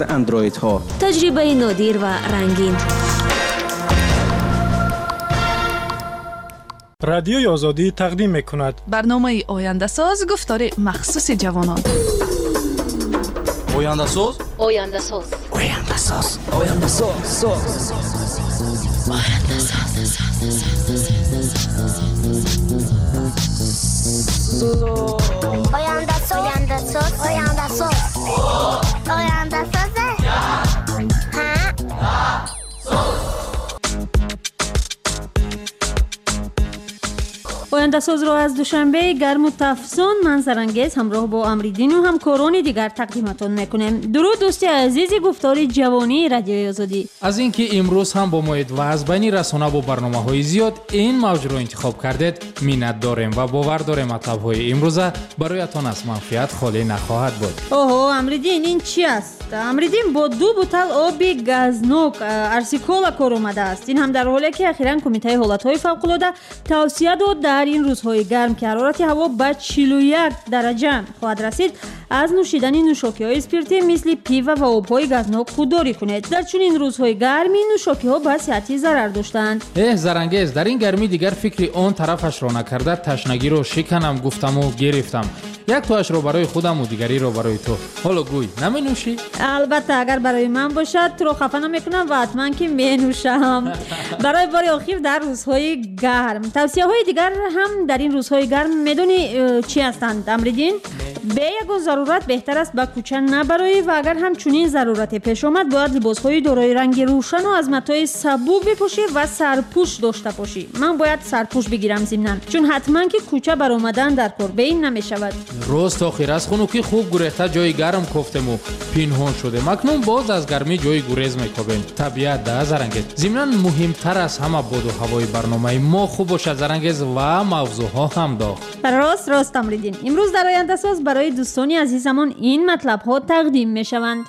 اندروید ها. تجربه نادر و رنگین. رادیوی آزادی تقدیم می‌کند برنامه آینده ساز گفتار مخصوص جوانان. آینده ساز آینده ساز آینده ساز آینده ساز آینده ساز آینده ساز آینده ساز آینده ساز آینده ساز را از دوشنبه گرم و تفسون منظرانگیز همراه با امریدین و همکاران دیگر تقدیمتان میکنیم. درود دوستی عزیزی گفتار جوانی رادیوی آزادی. از اینکه امروز هم با موعد و از بین رسانه و برنامه‌های زیاد این موضوع را انتخاب کردید منت داریم و باور داریم مطلب‌های امروزه برایتان از منفعت خالی نخواهد بود. اوه امریدین این چی است؟ امریدین با 2 بوتل آب گازنوک ارسیکولا کار اومده است. این هم در حالی که اخیراً کمیته حالت‌های فوق‌العاده توصیه داد در این روزهای گرم که حرارت هوا به 41 درجه خواهد رسید از نوشیدن نوشاکی‌های اسپریتی مثل پیوه و آب‌های گازنوک خودداری کنید. در چنین روزهای گرمی نوشاکی‌ها به صحت ضرر داشتند. زرنگیز در این گرمی دیگر فکر آن طرفش را نکرده تشنگی رو شکنم گفتم و گرفتم. یک توش رو برای خودم و دیگری رو برای تو. حالا گوی نمی نوشی؟ البته اگر برای من باشد تو رو خفه نمیکنم و حتما که می نوشم. برای بار آخر در روزهای گرم. توصیه های دیگر هم در این روزهای گرم میدونی چی هستند امریدین؟ به یک ضرورت بهتر است با کوچه نبرایی و اگر هم چنین ضرورتی پیش آمد باید لباس‌های دارای رنگ روشن و از متای سبوک بپوشی و سرپوش داشته باشی. من باید سرپوش بگیرم ضمناً چون حتما که کوچه برآمدن در کار به این نمیشود. روز آخر از خنوکی خوب گریخته جای گرم کوفتم و پنهان شده. مکنون باز از گرمی جای گریز میکوبیم. طبیعت ده زرنگیز. ضمناً مهمتر از همه باد و هوای برنامه ما خوب باشه زرنگیز و موضوعها هم داغ. راست امریدین. امروز در آینده ساز برای دوستانی عزیزمان این مطلب ها تقدیم می شوند.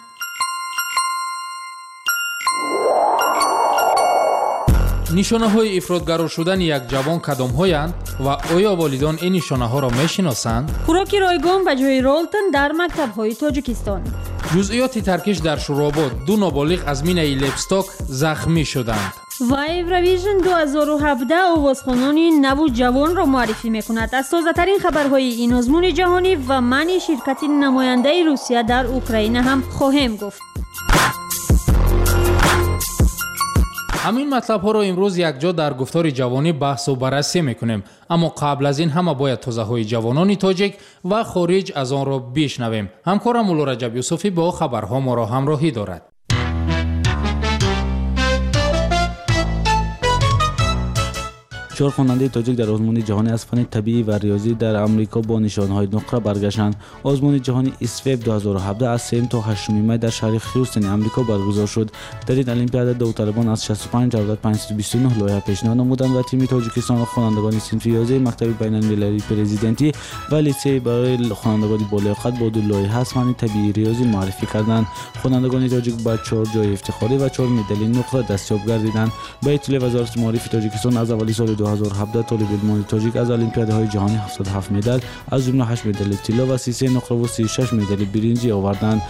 نشانه های افراطگرا شدن یک جوان کدام هایند و آیا والدان این نشانه ها را می شناسند؟ خوراک رایگان به جای رولتن در مکتب های تاجیکستان. جزئیات ترکش در شوراباد 2 نابالغ از مینه لپستاک زخمی شدند. و ایورویژن 2017 آوازخوانان نو جوان را معرفی میکند. از تازه ترین خبرهای این آزمون جهانی و معنی شرکت نماینده روسیه در اوکراین هم خواهیم گفت. همین مطلب ها را امروز یک جا در گفتار جوانی بحث و بررسی میکنیم، اما قبل از این همه باید توضیح های جوانان تاجیک و خارج از آن را بشنویم. همکارم مولا رجب یوسفی با خبرها ما را همراهی دارد. 4 خواننده تاجیک در آزمون جهانی از فن طبیعی و ریاضی در امریکا با نشانهای نقره برگشتند. آزمون جهانی اسویپ 2017 از 3 تا 8 می در شهر هیوستن امریکا برگزار شد. در این المپیاد داوطلبان از 65 جولت 529 لایحه پیشنهاد نمودند و تیم تاجیکستان خوانندگان صنف ریاضی مکتب بین‌المللی پرزیدنتی و لیسه برای خوانندگان بالیاقت با 2 لایحه از فن طبیعی ریاضی معرفی کردند. خوانندگان تاجیک با 4 جای افتخاری و 4 مدال نقره دستیاب گردیدند. به اطلاع وزارت معارف تاجیکستان از اوایل سال 2017 طالب علمان تاجیک از المپیادهای جهانی 77 مدال از جمله 8 مدال طلا و 33 نقره و 36 مدال برنزی آوردند.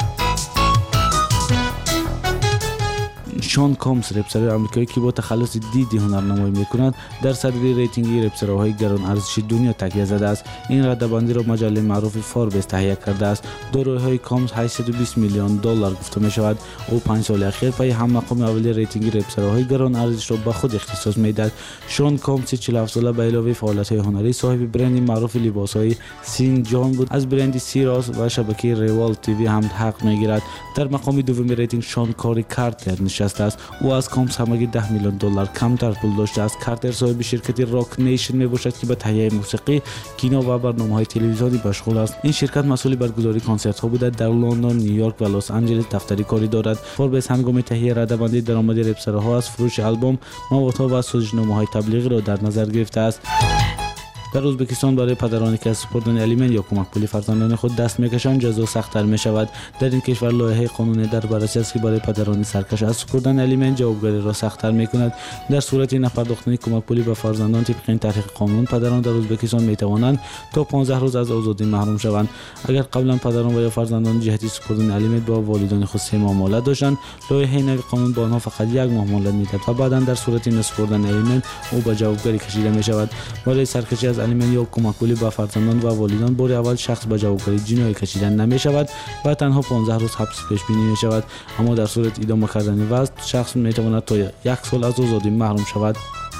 شان کامز رپسر آمریکایی که با تخلص دیدی هنرنمایی میکند در صدر ریتینگ رپسرهای گران ارزش دنیا تکیه زده است. این رده‌بندی را مجله معروف فوربس تهیه کرده است. دارایی‌های کامز 820 میلیون دلار گفته می شود. او 5 سال اخیر پای هم مقام اول ریتینگ رپسرهای گران ارزش را به خود اختصاص میدهد. شان کامز 47 ساله به علاوه فعالیت‌های هنری صاحب برند معروف لباس‌های سین جان بود. از برند سیراس و شبکه ریوال تیوی هم حق میگیرد. در مقام دوم ریتینگ شان کاری کارتر نشسته است. او از کامز همگی 10 میلیون دلار کمتر پول داشته است. کارتر صاحب شرکت راک نیشن می باشد که به تهیه موسیقی، کینو و برنامه‌های تلویزیونی مشغول است. این شرکت مسئول برگزاری کنسرت‌ها بوده. در لندن، نیویورک و لس آنجلس دفتری کاری دارد. فوربس هنگام تهیه رده‌بندی درآمد رپسرها از فروش آلبوم، موادها و سازنامه‌های تبلیغی را در نظر گرفته است. در ازبکستان برای پدرانی که از سپردن الیمن یا کمک پولی فرزندان خود دست میکشند جزا سخت‌تر میشود. در این کشور لایحه قانونی در بررسی است که برای پدرانی سرکش از سپردن الیمن جوابگری را سخت‌تر میکند. در صورت نپرداختن کمک پولی به فرزندان طبق این تحقیق قانون، پدران در ازبکستان میتوانند تا 15 روز از آزادی محروم شوند. اگر قبلا پدران و یا فرزندان جهتی سپردن الیمن با والدین خود 3 ماه مهلت داشتند، لایحه نوی قانون به آنها فقط 1 ماه مهلت میدهد و بعدا در صورت نسپردن الیمن او به جوابگری کشیده میشود. برای سرکشی از الیمن یا کمک پولی به فرزندان و والدین بار اول شخص به جوابگری جنایی کشیدن نمیشود و تنها 15 روز حبس پیش بینی میشود، اما در صورت ادامه کردن وضع شخص میتواند تا 1 سال از آزادی محروم شود.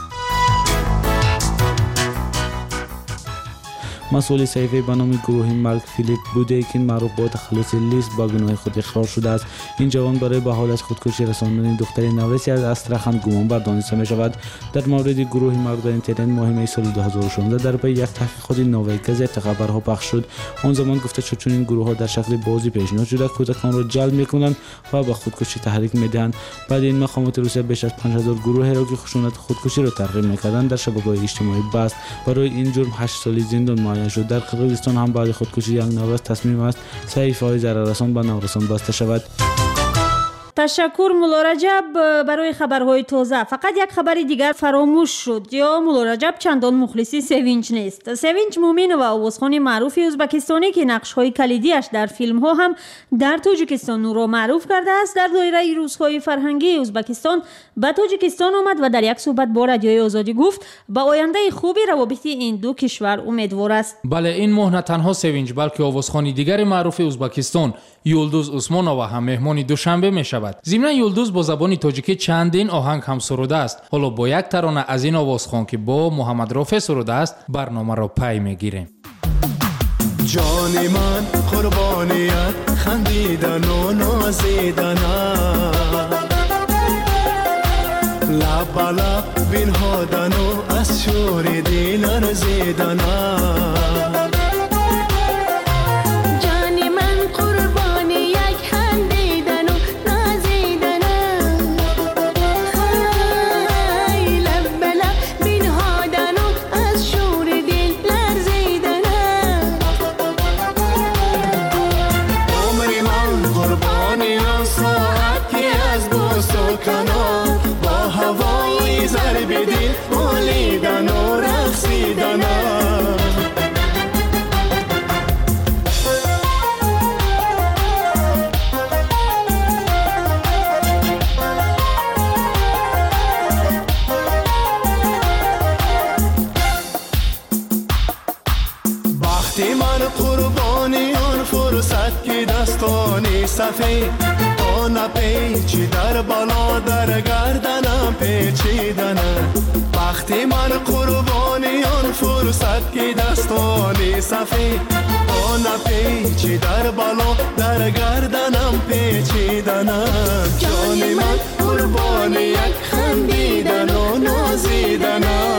مسئول صحیفه به نام گروه مارک فیلیپ بودیکین معروف با تخلص لیست با گناه خود اقرار شده است. این جوان برای به حالت خودکشی رساندن دختری نورسی از استراخان گمانبر دانسته می شود. در مورد گروه مارک در اینترنت ماه می سال 2016 در پی یک تحقیقات نوین گزیت خبرها پخش شد. آن زمان گفته شد چون این گروه ها در شکل بازی پیشنهاد شده کودکان را جلب میکنند و به خودکشی تحریک میدهند. بعد این مقامات روسیه بیش از 5000 گروه را که خشونت خودکشی را ترغیب میکردند در شبکه‌های اجتماعی بست. برای این جرم 8 سالی زندان معین شد. در قرقیزستان هم بعد خودکشی یک نورس تصمیم است صحیفه‌های ضرررسان به نورسان بسته شود. تشکر مولا رجب برای خبرهای تازه. فقط یک خبر دیگر فراموش شد یا مولا رجب چندان مخلصی سوینج نیست. سوینج مومین و آوازخوان معروف ازبکستانی که نقش‌های کلیدیش در فیلم‌ها هم در تاجیکستان را معروف کرده است، در دایره روزهای فرهنگی ازبکستان به تاجیکستان آمد و در یک صحبت با رادیوی آزادی گفت به آینده خوبی روابط این دو کشور امیدوار است. بله، این ماه نه تنها سوینج بلکه آوازخوان دیگر معروف ازبکستان یولدوز عثمانова هم مهمان دوشنبه می‌شود. ضمن یولدوز با زبان تاجیکی چندین آهنگ هم سروده است. حالا با یک ترانه از این آوازخوان که با محمد رافع سروده است برنامه را پی میگیریم. جان من قربانیت خندیدن و نازیدن لب لب بنهادن و از شور دل ارزیدن صفی آن پیچی در بالا در گردنم پیچیدنه وقتی من قربانی آن فرصت که دستانی صفی آن پیچی در بالا در گردنم پیچیدنه جان من قربانی یک خندیدن و نازیدنه.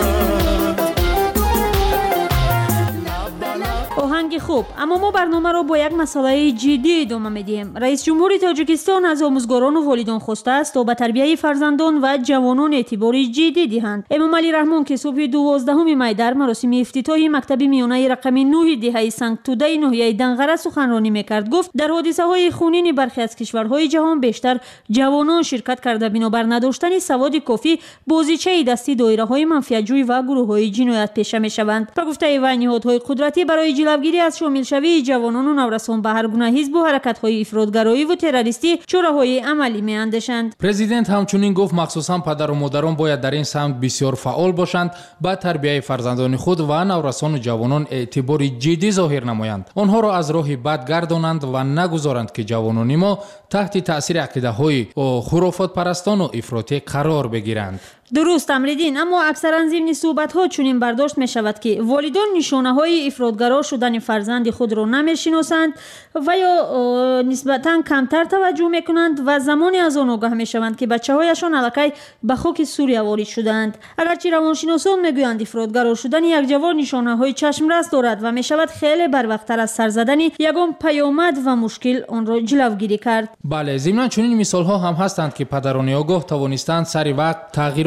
آهنگ خوب، اما ما برنامه رو با یک مسئله جدی ادامه میدیم. رئیس جمهور تاجیکستان از آموزگاران و والدان خواسته است تا به تربیت فرزندان و جوانان اعتبار جدی دهند. امام علی رحمان که صبح 12 می در مراسم افتتاح مکتب میانه رقم 9 دهه سنگتوده ناحیه دنغره سخنرانی میکرد. گفت در حادثه های خونین برخی از کشورهای جهان بیشتر جوانان شرکت کرده بنابر نداشتن سواد کافی بازیچه دستی دایره های منفعت‌جوی و گروه های جنایت پیشه میشوند. به گفته و نهادهای قدرتی برای جلوگیری از شامل شوی جوانان و نورسان به هر گونه حزب و حرکت‌های افراطگرایی و تروریستی چاره‌های عملی می‌اندیشند. پرزیدنت همچنین گفت مخصوصاً پدر و مادران باید در این سمت بسیار فعال باشند، با تربیت فرزندان خود و نورسان و جوانان اعتبار جدی ظاهر نمایند، آنها را از راه بد گردانند و نگذارند که جوانان ما تحت تأثیر عقیده‌های خرافات پرستان و افراطی قرار بگیرند. درست امریدین، اما اکثرا ضمن صحبت‌ها چنین برداشت می شود که والدان نشانه‌های افراطگرا شدن فرزند خود را نمی‌شناسند و یا نسبتاً کمتر توجه می‌کنند و زمانی از آن آگاه می‌شوند که بچه‌هایشان الکی به خاک سوریه وارد شدند. اگرچه روانشناسان می‌گویند افراطگرا شدن یک جوان نشانه‌های چشم‌رس دارد و می‌شود خیلی بروقت‌تر از سر زدن یگان پیامد و مشکل آن را جلوگیری کرد. بله، ضمن چنین مثال‌ها هم هستند که پدران آگاه توانستند سری وقت تغییرات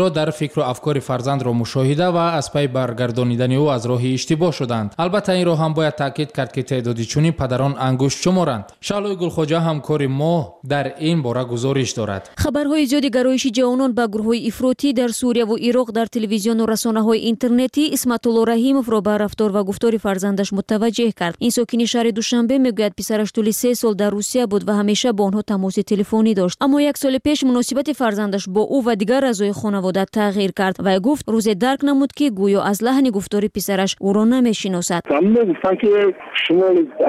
ها در فکر و افکار فرزند را مشاهده و از پی برگردانیدن او از راه اشتباه شدند. البته این را هم باید تاکید کرد که تعدادی چنین پدران انگشت شمارند. شعلوی گلخواجه همکار ما در این باره گزارش دارد. خبرهای زیادی گرایش جوانان به گروه‌های افراطی در سوریه و عراق در تلویزیون و رسانه‌های اینترنتی اسمت الله رحیمов را به رفتار و گفتار فرزندش متوجه کرد. این ساکن شهر دوشنبه میگوید پسرش طول 3 سال در روسیه بود و همیشه با آنها تماس تلفنی داشت، اما 1 سال پیش مناسبت فرزندش با او و دیگر اعضای خانواده تغییر کرد و گفت روز درک نمود که گویا از لحن گفتار پسرش او را نمیشناسد. من گفتم که شما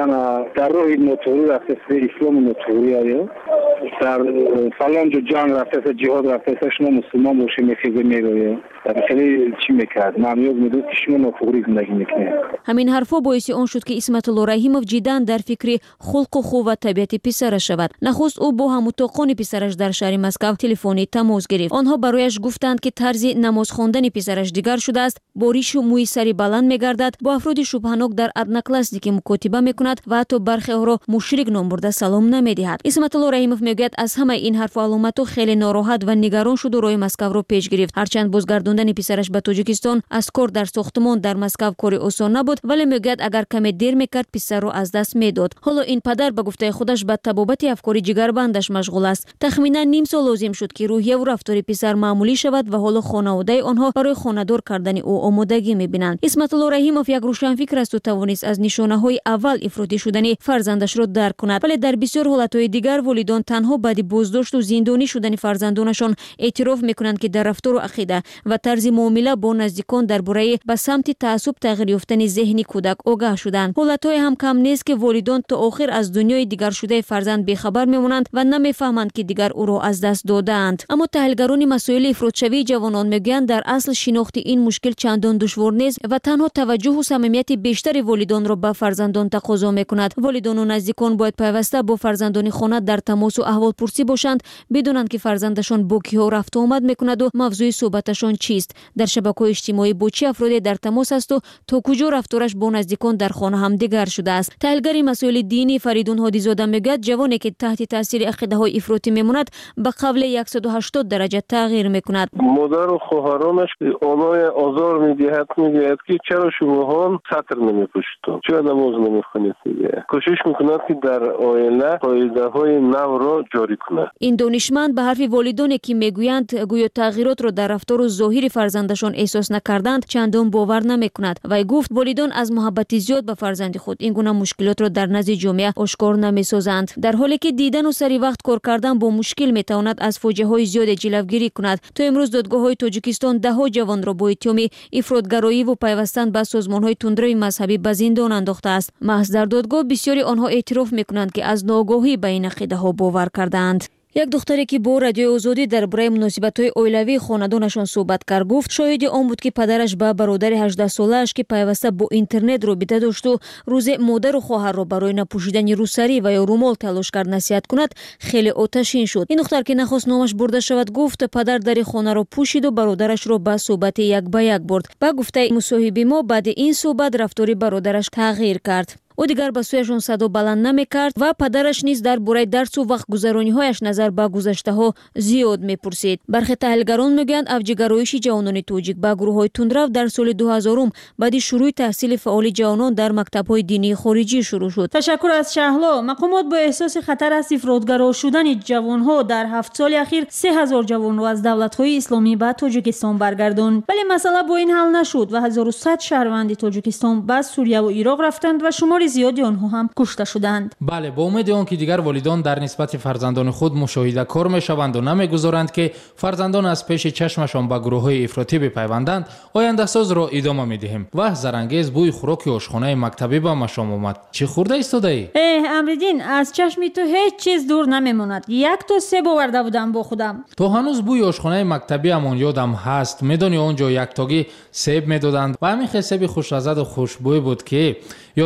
در راه نوتوری رفته اسلام نوتوری آیا در فلان جنگ رفته جهاد رفته شما مسلمان باشی میخیزه میگویه خیلی چی میکرد معمیوز میدود که شما نوتوری زندگی میکنه. همین حرفا باعث آن شد که اسمت الله رحیمov جدا در فکر خلق و خو و طبیعت پسرش شود. نخست او با هموطاقان پسرش در شهر مسکو تلفنی تماس گرفت. آنها برایش گفتند که طرز نماز خواندن پسرش دیگر شده است، با ریش و موی سری بلند میگردد، با افراد شبهناک در ادنی کلاس که مکاتبه میکند و حتی برخی ها را مشرک نام برده سلام نمیدهد. اسمت الله رحیمov میگوید از همه این حرف و علامت‌ها خیلی ناراحت و نگران شد و راه مسکو را پیش گرفت. هرچند بازگرداندن پسرش به تاجیکستان از کار در ساختمان در مسکو کار آسان نبود، ولی میگوید اگر کمی دیر میکرد پسر را از دست میداد. حالا این پدر به گفته خودش به تبابت افکار جگربندش مشغول است. تخمینا نیم سال لازم شد که روحیه و رفتار پسر معمولی شود و حالا خانواده آنها برای خانه‌دار کردن او آمادگی میبینند. اسمت الله رحیمov یک روشنفکر است و توانست از نشانه‌های اول افراطی شدن فرزندش را درک کند، ولی در بسیار حالت‌های دیگر والدان تنها بعد بازداشت و زندانی شدن فرزندانشان اعتراف میکنند که در رفتار و عقیده و طرز معامله با نزدیکان درباره به سمت تعصب تغییر یافتن ذهنی کودک آگاه شدند. حالت‌های هم کم نیست که والدان تا آخر از دنیای دیگر شده فرزند بیخبر میمونند و نمیفهمند که دیگر او را از دست دادند. اما تحلیلگران مسائل افراط‌شوی جوانان میگویند در اصل شناخت این مشکل چندان دشوار نیست و تنها توجه و صمیمیت بیشتر والدان را به فرزندان تقاضا میکند. والدان و نزدیکان باید پیوسته با فرزندان خانه در تماس و احوالپرسی باشند، بدونند که فرزندشان با کیها رفت و آمد میکند و موضوع صحبتشان چیست، در شبکه‌های اجتماعی با چه افرادی در تماس است و تا کجا رفتارش با نزدیکان در خانه هم دیگر شده است. تحلیلگر مسائل دینی فریدون هادی‌زاده میگوید جوانی که تحت تاثیر عقیده‌های افراطی میماند به قبل 180 درجه تغییر میکند. مادر و خواهرانش آنها آزار میدهد که چرا شما سطر نمیپوشید، چرا نماز نمیخونید. کوشش میکند که در آینده قاعده‌های نو را جاری کند. این دانشمند به حرف والدانی که میگویند گویا تغییرات را در رفتار و ظاهر فرزندشان احساس نکردند چندان باور نمیکند و گفت والدان از محبت زیاد به فرزند خود این گونه مشکلات را در نزد جامعه آشکار نمیسازند، در حالی که دیدن و سری وقت کار کردن با مشکل میتواند از فاجعه‌های زیاد جلوگیری کند. تا امروز دادگاه‌های تاجیکستان ده‌ها جوان را با اتهام افراط‌گرایی و پیوستن به سازمان‌های تندروی مذهبی به زندان انداخته است. محض در دادگاه بسیاری آنها اعتراف میکنند که از ناآگاهی به این عقیده‌ها باور کردند. یک دختری که با رادیو آزادی درباره مناسبت‌های اولیوی خانواده‌شان صحبت کرد گفت شاهد آن بود که پدرش به برادر 18 ساله‌اش که پیوسته با اینترنت رابطه داشت و روز مادر و خواهر را برای نپوشیدن روسری و یا رومال تلاش کرد نصیحت کند خیلی آتشین شد. این دختر که نخواست نامش برده شود گفت پدر در خانه را پوشید و برادرش را به صحبت یک به یک برد. با گفته مصاحبه ما بعد این صحبت رفتار برادرش تغییر کرد. او دیگر به سویشان صدا بلند نمی‌کرد و پدرش نیز درباره درس و وقت گذرانی‌هایش نظر به گذشته‌ها زیاد می‌پرسید. برخی تحلیلگران میگویند افجگرایش جوانان توجیک به گروه‌های تندرو در سال 2000 بعد شروع تحصیل فعال جوانان در مکتب‌های دینی خارجی شروع شد. تشکر از شهلا. مقامات با احساس خطر از افراط‌گرا شدن جوان‌ها در 7 سال اخیر 3000 جوان را از دولت‌های اسلامی به تاجیکستان برگرداند. ولی مسئله با این حل نشد و 1100 شهروند تاجیکستان به سوریه و عراق رفتند و شمار زیادی آنها هم کشته شدند. بله، با امید آن که دیگر والدان در نسبت فرزندان خود مشاهده کار میشوند و نمیگذارند که فرزندان از پیش چشمشان به گروه‌های افراطی بپیوندند، آینده ساز را ادامه میدهیم. و زرنگیز بوی خوراک آشخانه مکتبی به مشام آمد. چه خورده ایستاده ای؟ امریدین، از چشم تو هیچ چیز دور نمیماند. 1 تا سیب آورده بودم با خودم. تو هنوز بوی آشخانه مکتبی همون یادم هست. میدونی اونجا یک تاگی سیب میدادند و همین سیب خوش‌لذت و خوشبوی بود که یادم هست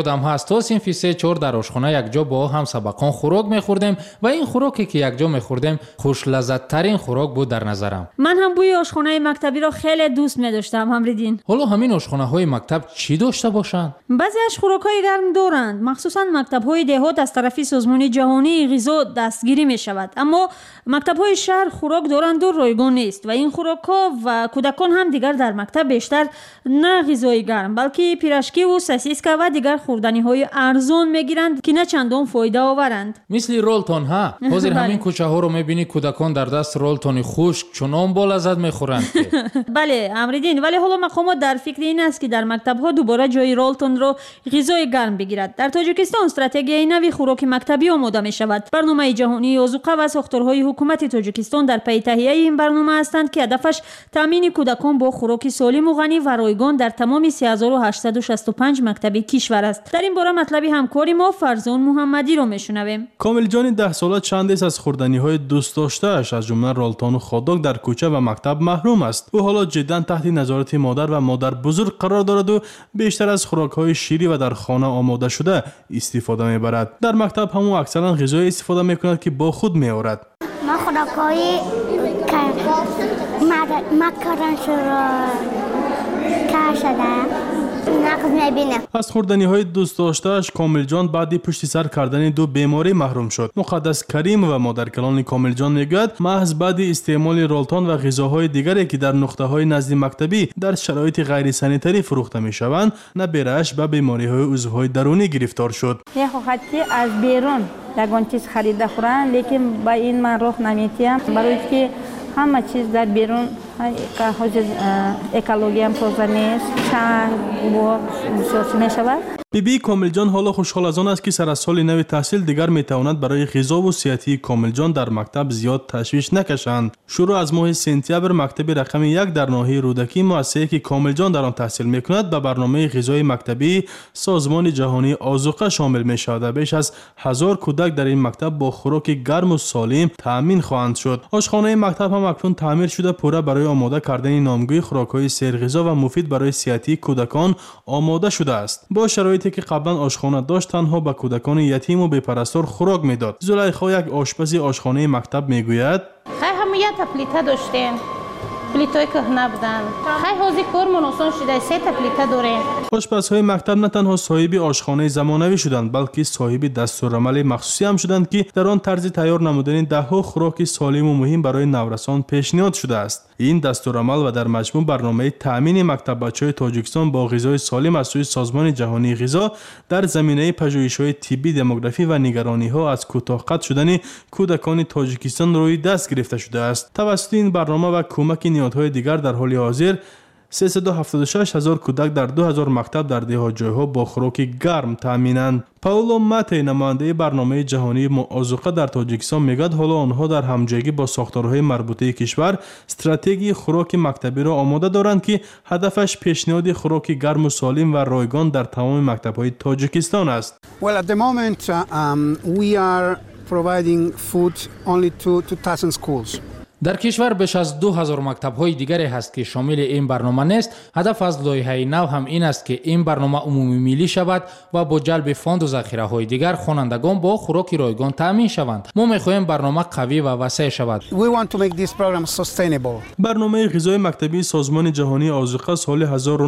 از تا صنف 3-4 در آشخانه یک جا با هم سبقان خوراک می‌خوردیم و این خوراکی که یک جا می‌خوردیم خوش لذت ترین خوراک بود در نظرم. من هم بوی آشخانه مکتبی را خیلی دوست می‌داشتم امردین. حالا همین آشخانه‌های مکتب چی داشته باشند؟ بعضی‌اش خوراک‌های گرم دارند، مخصوصاً مکتب‌های دهات از طرف سازمان جهانی غذا دستگیری می‌شود، اما مکتب‌های شهر خوراک دارند و رایگان نیست و این خوراک‌ها و کودکان هم دیگر در مکتب بیشتر نه غذای گرم بلکه پیراشکی و سوسیسکا و دیگر خوردنی‌های ارزان می‌گیرند که نه چندان فایده آورند. مثل رولتون ها. حاضر همین کوچه‌ها رو می‌بینی کودکان در دست رولتونی خشک چنان با لذت می‌خورند. بله امردین، ولی حالا مقامات در فکر این است که در مکتب‌ها دوباره جای رولتون رو غذای گرم بگیرد. در تاجیکستان استراتژی نوی خوراک مکتبی آماده می‌شود. برنامه جهانی آذوقه و ساختارهای حکومت تاجیکستان در پی تهیه این برنامه هستند که هدفش تامین کودکان با خوراک سالم و غنی و رایگان در تمام 3865 مکتب کشور است. در این باره مطلبی همکاری ما فرزان محمدی رو میشنویم. کامل جان 10 ساله چندی از خوردنی‌های دوست داشته‌اش از جمله رولتون و خودک در کوچه و مکتب محروم است. او حالا جداً تحت نظارت مادر و مادر بزرگ قرار دارد و بیشتر از خوراک‌های شیری و در خانه آماده شده استفاده می‌برد. در مکتب هم او اکثرا غذای استفاده می‌کند که با خود می‌آورد. ما خوراک‌های مکرون شده نقض میبینه. از خوردنی‌های دوست داشته‌اش کامل جان بعد پشت سر کردن دو بیماری محروم شد. مقدس کریم و مادر کلان کامل جان میگوید محض بعد استعمال رولتون و غذاهای دیگری که در نقطه‌های نزد مکتبی در شرایط غیر سانیتری فروخته می‌شوند، نبیرش به بیماری‌های عضوهای درونی گرفتار شد. می‌خواهد که از بیرون یگان چیز خریده خورند، لیکن با این من راه نمی‌تیم برای که همه چیز در بیرون که حاجز اکولوژی هم تازه نیست، چنگ و بسیار می‌شود. بیبی کامل جان حالا خوشحال از آن است که سر از سال نو تحصیل دیگر میتواند برای غذا و صحتی کامل جان در مکتب زیاد تشویش نکشند. شروع از ماه سپتامبر مکتب رقم 1 در ناحیه رودکی مؤسسه‌ای که کامل جان در آن تحصیل میکند به برنامه غذای مکتبی سازمان جهانی آذوقه شامل میشود. بیش از 1000 کودک در این مکتب با خوراک گرم و سالم تامین خواهند شد. آشخانه مکتب هم اکنون تعمیر شده پوره برای آماده کردن نامگوی خوراک‌های سرغذا و مفید برای صحتی کودکان آماده شده است. با شرایطی که قبلا آشخانه داشت تنها به کودکان یتیم و بی‌پرستار خوراک میداد. زلیخا یک آشپز آشخانه مکتب میگوید همه یه پلیته داشتیم، پلیتای کهنه بودن. خیلی حوزی کارمون آسان شده، 3 پلیته داریم. آشپزهای مکتب نه تنها صاحب آشخانه زمانوی شدند بلکه صاحب دستورالعمل مخصوصی هم شدند که در آن طرز تیار نمودن ده‌ها خوراک سالم و مهم برای نورسان پیشنهاد شده است. این دستورالعمل و در مجموع برنامه تامین مکتب بچه‌های تاجیکستان با غذای سالم از سوی سازمان جهانی غذا در زمینه پژوهش‌های طبی، دموگرافی و نگرانی‌ها از کوتاه قد شدن کودکان تاجیکستان روی دست گرفته شده است. توسط این برنامه و کمک نهادهای دیگر در حال حاضر 376,000 کودک در 2000 مکتب در ده‌ها جایها با خوراک گرم تامینند. پاولو ماتی نماینده برنامه جهانی آذوقه در تاجیکستان میگوید حالا آنها در همجایی با ساختارهای مربوطه کشور استراتژی خوراک مکتبی را آماده دارند که هدفش پیشنهاد خوراک گرم و سالم و رایگان در تمام مکتب‌های تاجیکستان است. Well, at the moment we are providing food only to 2000 schools. در کشور بیش از 2000 مکتب‌های دیگری هست که شامل این برنامه نیست. هدف از لایحه نو هم این است که این برنامه عمومی ملی شود و با جلب فاند و ذخیره‌های دیگر خوانندگان با خوراک رایگان تامین شوند. ما می‌خواهیم برنامه قوی و وسیع شود. We want to make this program sustainable. برنامه غذای مکتبی سازمان جهانی آذوقه سال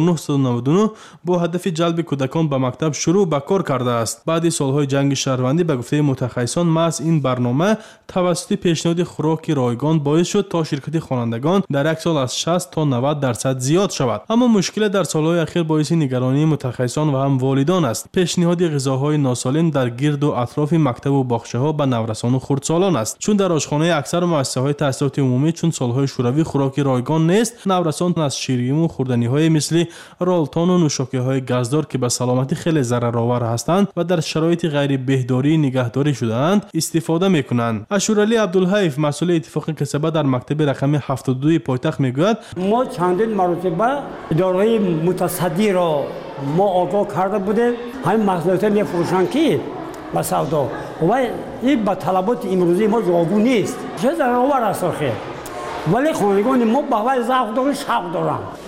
1999 با هدف جلب کودکان به مکتب شروع به کار کرده است. بعد سال‌های جنگ شهروندی به گفته متخصصان محض این برنامه توسط پیشنهاد خوراک رایگان باعث شد تا شرکت خوانندگان در یک سال از 60 تا 90% زیاد شود. اما مشکل در سالهای اخیر باعث نگرانی متخصصان و هم والدان است. پیشنهاد غذاهای ناسالم در گرد و اطراف مکتب و باغچه‌ها به نورسان و خردسالان است. چون در آشخانه اکثر مؤسسه‌های تحصیلات عمومی چون سالهای شوروی خوراک رایگان نیست، نورسان از شیریم و خوردنی‌های مثل رولتون و نوشاکی‌های گازدار که به سلامتی خیلی ضررآور هستند و در شرایط غیر بهداری نگهداری شده‌اند استفاده می‌کنند. اشورعلی عبدالحیف مسئول اتفاق کسبه در مکتب رقم 72 پایتخت میگوید ما چندین مرتبه اداره متصدی را ما آگاه کرده بودیم همین محصولات میفروشند که با سودا و این با طلبات امروزی ما جوابگو نیست. چه ضررآور است آخه؟ ولی خانگان ما به وای ضعف دارن شوق دارن.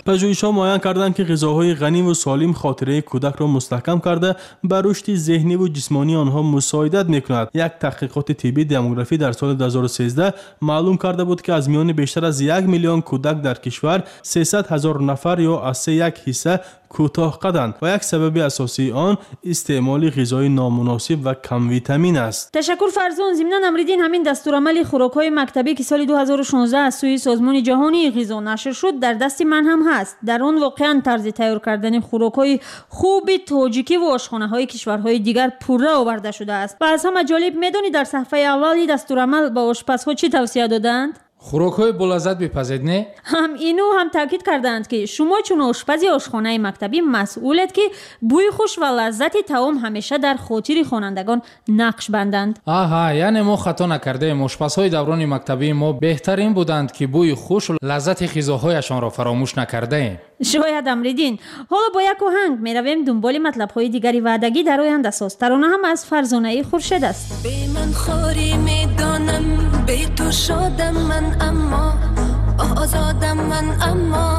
پژوهش‌ها معاین کردند که غذاهای غنی و سالم خاطره کودک را مستحکم کرده بر رشد ذهنی و جسمانی آنها مساعدت می‌کند. یک تحقیقات طبی دموگرافی در سال 2013 معلوم کرده بود که از میان بیشتر از 1 میلیون کودک در کشور 300,000 نفر یا از 1/3 کوتاه قدند و یک سبب اساسی آن استعمال غذای نامناسب و کم ویتامین است. تشکر فرزان. ضمناً امریدین همین دستورالعمل خوراک‌های مکتبی که سال 2016 از سوی سازمان جهانی غذا نشر شد در دست من هم هست. در آن واقعاً طرز تیار کردن خوراک‌های خوب تاجیکی و آشخانه‌های کشورهای دیگر پوره آورده شده است. و از همه جالب می‌دونید در صفحه اولی دستورالعمل به آشپزها چی توصیه دادند؟ خوراک‌های بلذت بپزید نه؟ هم اینو هم تاکید کردند که شما چون آشپزی آشخانه مکتبی مسئولید که بوی خوش و لذت طعام همیشه در خاطر خوانندگان نقش بندند. آها، یعنی ما خطا نکردیم. آشپزهای دوران مکتبی ما بهترین بودند که بوی خوش و لذت غذاهایشان را فراموش نکردیم. شاید امریدین. حالا با یک آهنگ میرویم دنبال مطلب‌های دیگری وعدگی در آینده ساز. ترانه هم از فرزانه خورشید است. بی من خواری میدانم، بی تو شادم من، اما آزادم من، اما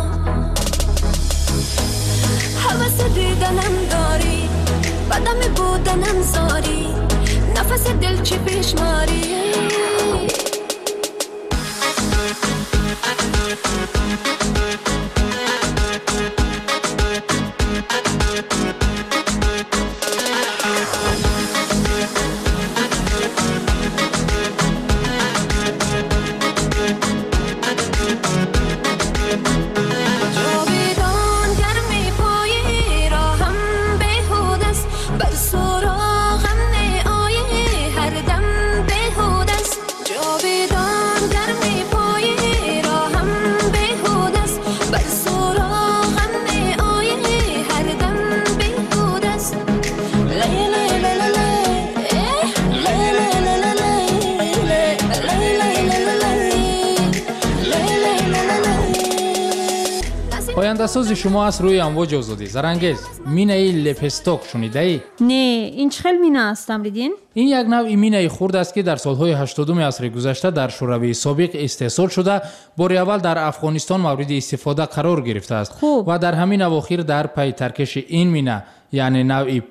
حوث دیدنم داری، بدم بودنم زاری، نفس دل چی پیش ماری. پاینده‌ساز شما از روی امواج آزادی. زرانگیز، مینه لپستوک شنیده‌ای؟ نه، این چه مینه است امریدین؟ این یک نوع مینه خرد است که در سالهای 80 عصر گذشته در شوروی سابق استحصال شده، بار اول در افغانستان مورد استفاده قرار گرفته است. و در همین اواخر در پی ترکش این مینه یعنی نوع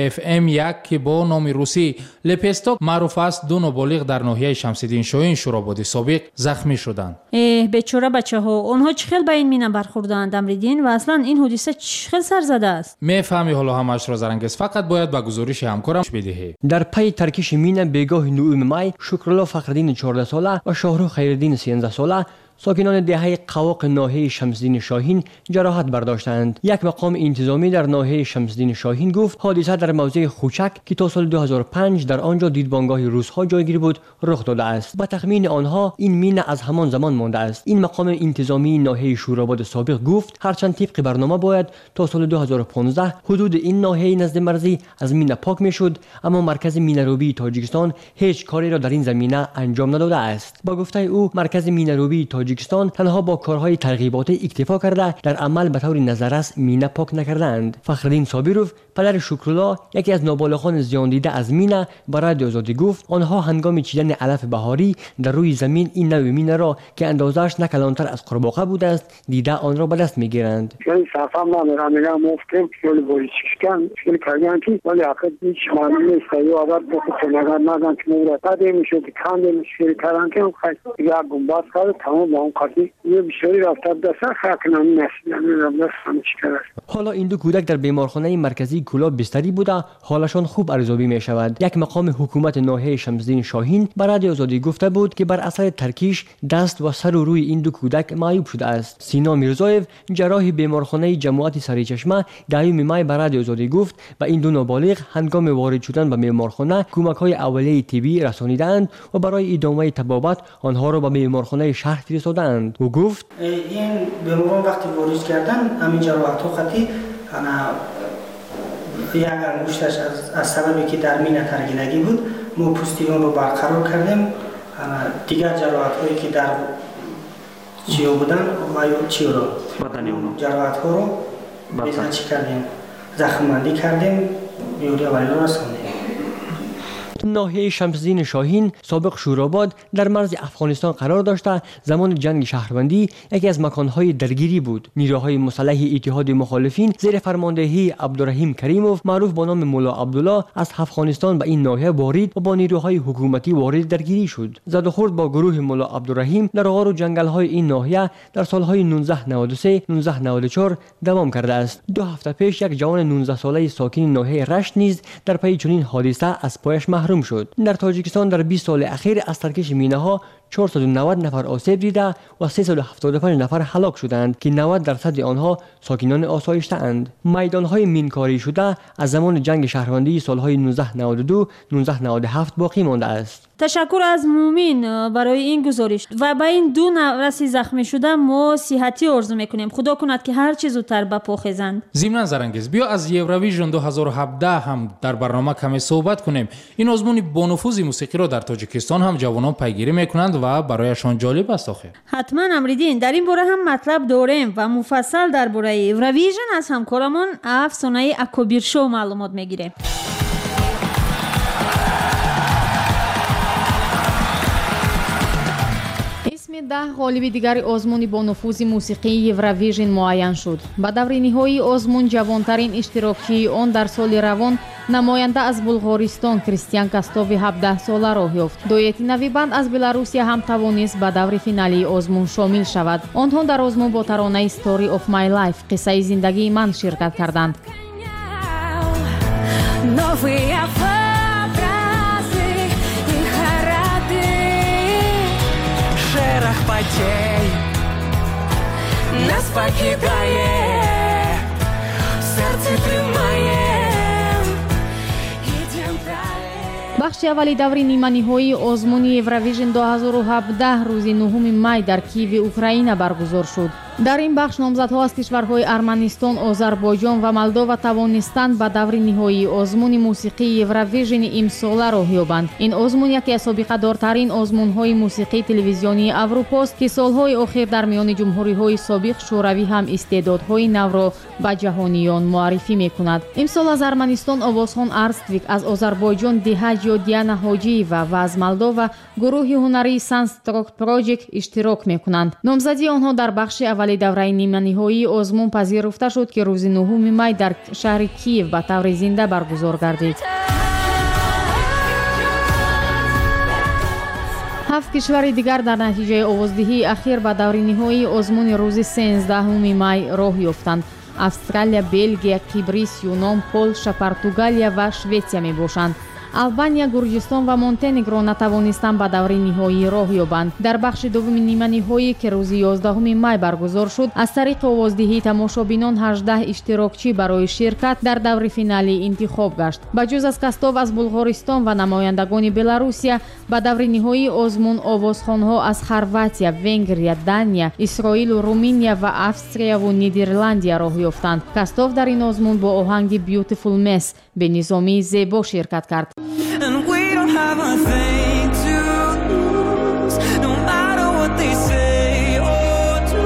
PFM1 که با نام روسی لپستوک معروف است، دو نابالغ در ناحیه شمس‌الدین شاهین شوراباد سابق زخمی شدند. بیچاره بچه‌ها، آنها چه خیلی به این مینه برخوردند امریدین و اصلا این حادثه چه خیلی سرزده است؟ میفهمی حالا همش را زرانگیز، فقط باید به گزارش همکارم بدهی. در پی ترکش مینه بیگاه 9 می شکرالله فخرالدین 14 ساله و شاهرخ خیرالدین 13 ساله ساکنان دهه قواق ناحیه شمس‌الدین شاهین جراحت برداشتند. یک مقام انتظامی در ناحیه شمس‌الدین شاهین گفت حادثه در موضع خوچک که تا سال 2005 در آنجا دیدبانگاه روس‌ها جایگیر بود رخ داده است. به تخمین آنها این مینه از همان زمان مانده است. این مقام انتظامی ناحیه شوراباد سابق گفت هرچند طبق برنامه باید تا سال 2015 حدود این ناحیه نزد مرزی از مینه پاک میشد، اما مرکز مینه‌روبی تاجیکستان هیچ کاری را در این زمینه انجام نداده است. با گفته او مرکز مینه‌روبی تاجیکستان تنها با کارهای ترغیباتی اکتفا کرده، در عمل به طور نظررس مینه پاک نکردند. فخرالدین صابروف پدر شکرالله یکی از نابالغان زیان دیده از مینه برای آزادی گفت آنها هنگام چیدن علف بهاری در روی زمین این نوع مینه را که اندازه‌اش نه کلانتر از قورباغه بوده است دیده آن را به دست میگیرند. یعنی صفا ما میگم مفتم خیلی بوریشکن خیلی کاریان کی ولی آخر هیچ معنی نیست. یا اگر تو نگاه نگن که مرتب میشه که کاندی میشه کاران که یا گنباز کار تمام اون کاری یه بیشتری رفته دست خاکنم نمیشه. حالا این دو کودک در بیمارخانه مرکزی کولا بستری بوده، حالشان خوب ارزیابی می شود. یک مقام حکومت ناحیه شمس‌الدین شاهین برای آزادی گفته بود که بر اثر ترکیش دست و سر و روی این دو کودک معیوب شده است. سینا میرزایف جراح بیمارخانه جماعت سریچشمه در می برای آزادی گفت و این دو نابالغ هنگام وارد شدن به بیمارخانه کمک‌های اولیه طبی رسانیدند و برای ادامه طبابت آنها را به بیمارخانه شهر فرستادند. او گفت این بیماران وقتی وارد کردن همین جراحت ها خطی یک انگشتش از سببی که در مینه ترگیدگی بود ما پوستیون رو برقرار کردیم. دیگر جراحت هایی که در چیو بودن و چیو رو جراحت ها رو چی کردیم، زخم بندی کردیم، یوری اولی رو رساندیم. یافت. ناحیه شمس‌الدین شاهین سابق شوراباد در مرز افغانستان قرار داشته زمان جنگ شهروندی یکی از مکانهای درگیری بود. نیروهای مسلح اتحاد مخالفین زیر فرماندهی عبدالرحیم کریموف معروف با نام مولا عبدالله از افغانستان به این ناحیه بارید و با نیروهای حکومتی وارد درگیری شد. زد و خورد با گروه مولا عبدالرحیم در غار و جنگل‌های این ناحیه در سالهای 1993 1994 دوام کرده است. 2 هفته پیش یک جوان 19 ساله ساکن ناحیه رشت نیز در پی چنین حادثه از پایش محروم شد. در تاجیکستان در 20 سال اخیر از ترکش مینه‌ها 490 نفر آسیب دیده و 375 نفر هلاک شدند که 90% آنها ساکنان آسایشته اند. میدانهای مینکاری شده از زمان جنگ شهروندی سالهای 1992 1997 باقی مانده است. تشکر از مومین برای این گزارش و با این 2 نفر زخمی شده ما صحتی آرزو میکنیم. خدا کند که هر چه زودتر به پا خیزند. ضمن زرانگیز بیا از یورویژن 2017 هم در برنامه کمی صحبت کنیم. این آزمون با نفوذ موسیقی را در تاجیکستان هم جوانان پیگیری میکنند و برایشان جالب است. آخه حتما امریدین در این باره هم مطلب داریم و مفصل درباره یورویژن از همکارمان افسانه اکوبیر شو معلومات میگیریم. اسم 10 غالب دیگر آزمون با نفوذ موسیقی یورویژن معین شد. با دور نهایی آزمون جوانترین اشتراکی آن در سال روان نماینده از بلغارستان کریستیان کاستوف 17 ساله راه یافت. دویت نوی بند از بلاروسیا هم توانست به دور فینالی آزمون شامل شود. آنها در آزمون با ترانه Story of My Life قصه زندگی من شرکت کردند. Нас покидає, в серці тримає. бахши аввали даври ниманиҳои озмуни Евровижн 2017 рӯзи 9 май дар Киеви Украина баргузор шуд. дар ин бахш номзадҳо аз кишварҳои Арманистон, Озарбойҷон ва Молдова тавонистанд ба даври ниҳоии озмуни мусиқии Евровижни имсола роҳ ёбанд. ин озмун яке аз собиқадортарин озмунҳои мусиқии телевизионии Аврупост, ки солҳои охир дар миёни ҷумҳуриҳои собиқ шӯравӣ ҳам истеъдодҳои навро ба ҷаҳониён муаррифӣ мекунад. имсол аз Арманистон Овозхон Арствик, аз Озарбойҷон Диҳаҷё Диана Ҳоҷиева ва аз Молдова гурӯҳи ҳунарии Sunstroke Project иштирок мекунанд. номзадии онҳо дар бахши аввали давраи ниманиҳоии озмун пазируфта шуд, ки рӯзи 9 май дар шаҳри Киев ба таври зинда баргузор гардид. 7 кишвари дигар дар натиҷаи овоздиҳии ахир ба даври ниҳоии озмуни рӯзи 13 май роҳ ёфтанд. Австралия, Белгия, Киприс, Юнон, Полша, Португалия ва Шветсия мебошанд. Албания, Гурҷистон ва Монтенегро натавонистанд ба даври ниҳоӣ роҳ ёбанд. дар бахши дуввуми ниманиҳоӣ, ки рӯзи 11 май баргузор шуд, аз тариқи овоздиҳии тамошобинон 18 иштирокчӣ барои ширкат дар даври финалӣ интихоб гашт. ба ҷуз аз Кастов аз Булғористон ва намояндагони Беларусия, ба даври ниҳоии озмун овозхонҳо аз Хорватия, Венгрия, Дания, Исроилу, Руминия ва Австрияву Нидерландия роҳ ёфтанд. Кастов дар ин озмун бо оҳанги Beautiful Mess бе низомии зебо ширкат кард. And we don't have a thing to lose, no matter what they say or do.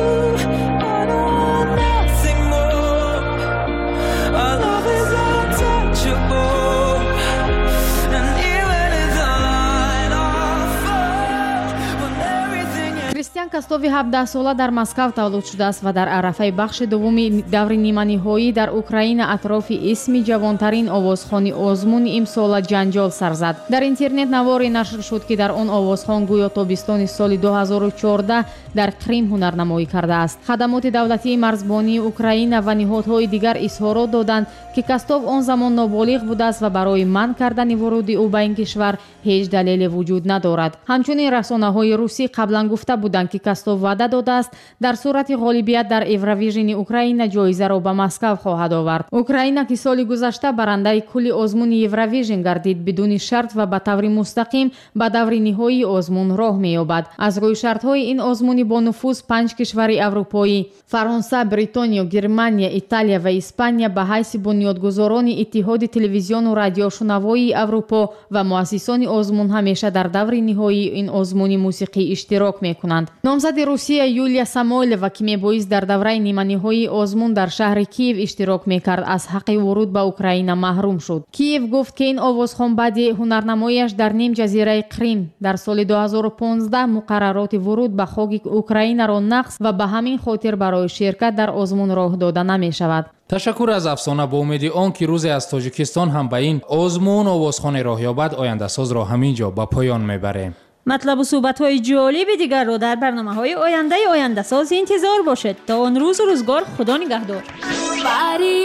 I don't want nothing more. Our love is untouchable, and even if the light off when everything is... Кристиан Кастови 17 сола дар Москав таваллуд шудааст ва дар арафаи бахши дуввуми даври ниманиҳоӣ дар Украина атрофи исми ҷавонтарин овозхони озмуни имсола ҷанҷол сар зад. дар интернет наворе нашр шуд, ки дар он овозхон гӯё тобистони соли 2014 дар Крим ҳунарнамоӣ кардааст. хадамоти давлатии марзбонии Украина ва ниҳодҳои дигар изҳорот доданд, ки Кастов он замон ноболиғ будааст ва барои манъ кардани вуруди ӯ ба ин кишвар ҳеҷ далеле вуҷуд надорад. ҳамчунин расонаҳои русӣ қаблан гуфта буданд, ки Кастов ваъда додааст дар сурати ғолибият дар Евровижни Украина ҷоизаро ба Москав хоҳад овард. Украина, ки соли гузашта барандаи кулли озмуни Евровижн гардид, бидуни шарт ва ба таври мустақим ба даври ниҳоии озмун роҳ меёбад. аз рӯи шартҳои ин озмуни бо нуфуз 5 кишвари аврупоӣ Фаронса, Бритония, Германия, Италия ва Испания ба ҳайси бунёдгузорони Иттиҳоди телевизиону радиошунавоии Аврупо ва муассисони озмун ҳамеша дар даври ниҳоии ин озмуни мусиқӣ иштирок мекунанд. номзади русия юлия самойлова ки мебоист дар давраи ниманиҳои озмун дар шаҳри киев иштирок мекард аз ҳаққи вуруд ба украина маҳрум шуд. Киев гуфт ки ин овозхон баъди ҳунарнамояш дар ним ҷазираи Крим дар соли 2015 муқаррароти вуруд ба хоки украинаро нақс ва ба ҳамин хотир барои ширкат дар озмун роҳ дода намешавад. ташаккур аз афсона бо умеди он ки рӯзе аз тоҷикистон ҳам ба ин озмун овозхоне роҳ ёбад ояндасозро ҳамин ҷо ба поён мебарем. матлабу суҳбатҳои ҷолиби дигарро дар барномаҳои ояндаи ояндасоз интизор бошед. То он рӯзу рӯзгор худо нигаҳдор.